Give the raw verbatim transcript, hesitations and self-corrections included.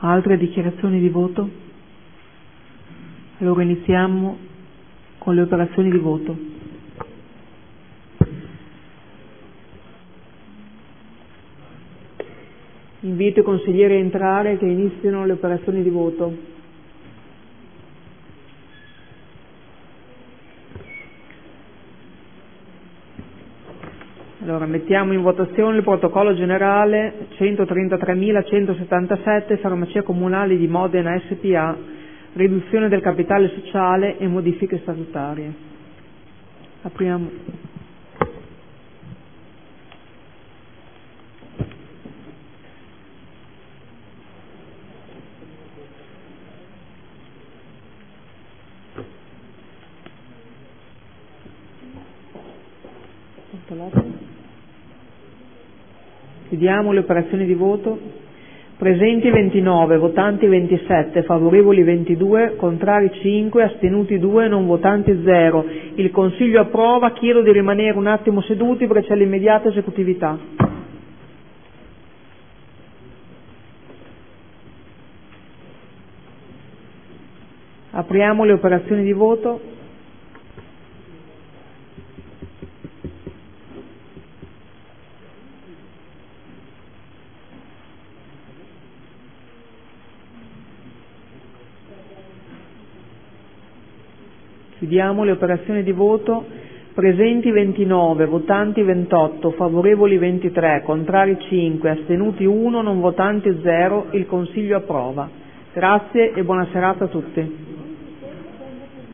Altre dichiarazioni di voto? Allora iniziamo con le operazioni di voto. Invito i consiglieri a entrare che iniziano le operazioni di voto. Allora, mettiamo in votazione il protocollo generale centotrentatremilacentosessantasette Farmacia Comunale di Modena S p A, riduzione del capitale sociale e modifiche statutarie. Apriamo. Chiudiamo le operazioni di voto. Presenti ventinove, votanti ventisette, favorevoli ventidue, contrari cinque, astenuti due, non votanti zero. Il Consiglio approva. Chiedo di rimanere un attimo seduti perché c'è l'immediata esecutività. Apriamo le operazioni di voto. Chiudiamo le operazioni di voto. Presenti ventinove, votanti ventotto, favorevoli ventitré, contrari cinque, astenuti uno, non votanti zero. Il Consiglio approva. Grazie e buona serata a tutti.